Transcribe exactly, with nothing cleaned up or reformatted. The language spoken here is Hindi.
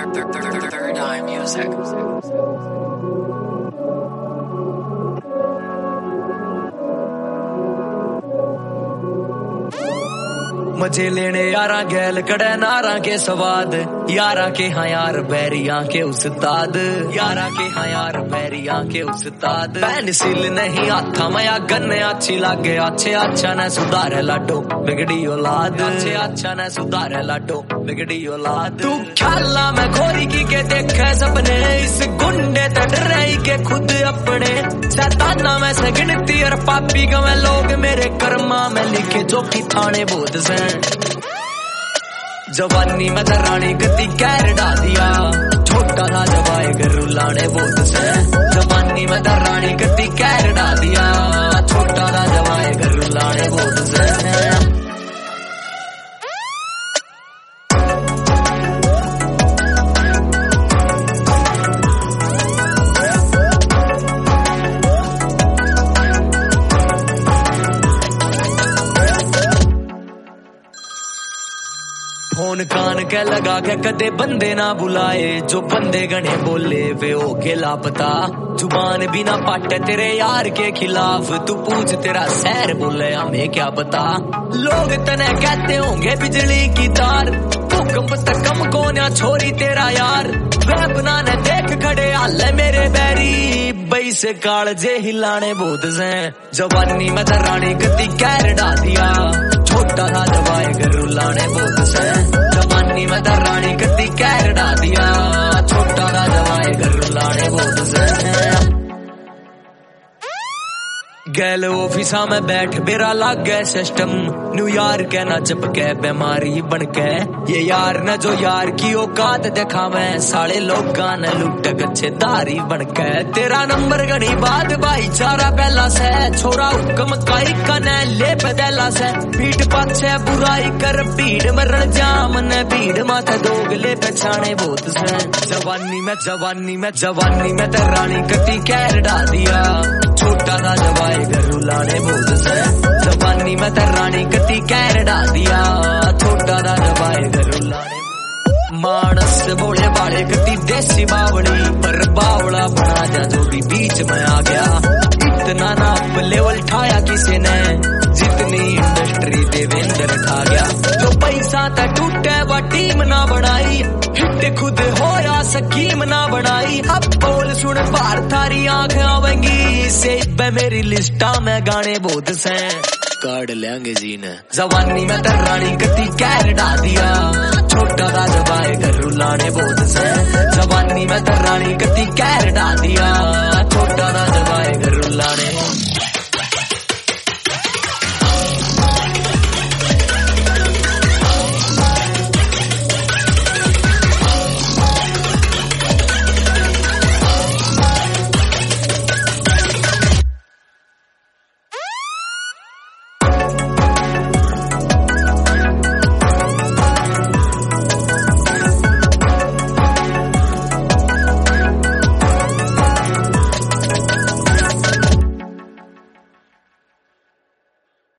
Third Eye Music. मजे लेने यारा गैल कड़े नारा के स्वाद यारा के हाँ यार बैरिया के उस्ताद यारा के हाँ यार बैरिया के उस्ताद पेंसिल नहीं आता मया गन्ने अच्छी लागे अच्छे अच्छा न सुधारे लाडो बिगड़ी औलाद अच्छे अच्छा न सुधारे लाडो बिगड़ी औलाद तू ख्याला मैं खोरी की के देखे सपने इस गुंडे तट रही के खुद अपने शैताना में से गिनती और पापी का मैं लोग मेरे कर्मा में लिखे जो की थाने बोध से जवानी में रानी गति कैर डाल दिया छोटा था जवाए घर लाने बोध से जवानी में रानी गति कैर डाल दिया छोटा था जवाए घर लाने बोध से फोन कान के लगा के कदे बंदे ना बुलाए जो बंदे गणे बोले वे ओके लापता जुबान भी ना पाटे तेरे यार के खिलाफ तू पूछ तेरा सैर बोले हमें क्या पता लोग तने कहते होंगे बिजली की तार भूकंप तक कम कोन्या छोरी तेरा यार वे बनाने देख खड़े हाल मेरे बैरी बई से काल जे हिलाने बोध से जवानी में रानी गति कैर डाल दिया छोटा था जवाए घर लाने बोध से जवानी में रानी गति कैर डाल दिया छोटा था जवाए घर लाने बोध से गैल ऑफिसा में बैठ बेरा लाग गए सिस्टम न्यूयॉर्क है ना चपके बीमारी बन के ये यार न जो यार की औकात दिखावे साले लोगा ने लुट गच्छे दारी बन के तेरा नंबर गणी बात भाईचारा पहला से छोरा हुक्म काई कने ले बदला से पीठ पाछे बुराई कर भीड़ मरण जाम ने भीड़ माथे दोगले पहचाने बोध से जवानी में जवानी में जवानी में ते रानी गति कैर डाल दिया छोटा था जवाए घर लाने बोध से जवानी में रानी गति कैर डाल दिया छोटा था जवाए घर लाने मानस बोले बाले गति देसी बावड़ी पर बावड़ा बना जा जो भी बीच में आ गया इतना ना लेवल ठाया किसी ने जितनी इंडस्ट्री देवेंद्र खा गया जो पैसा था टूटे वह टीम ना बनाई हिट खुद हो या स्कीम ना बनाई अब बोल सुन बाहर थारी आंख आवेंगी से मेरी लिस्टा में गाने बोध से काट लेंगे जी ने जवानी में रानी गति कैर डाल दिया छोटा था जवाए घर लाने बोध से जवानी में रानी गति कैर डाल दिया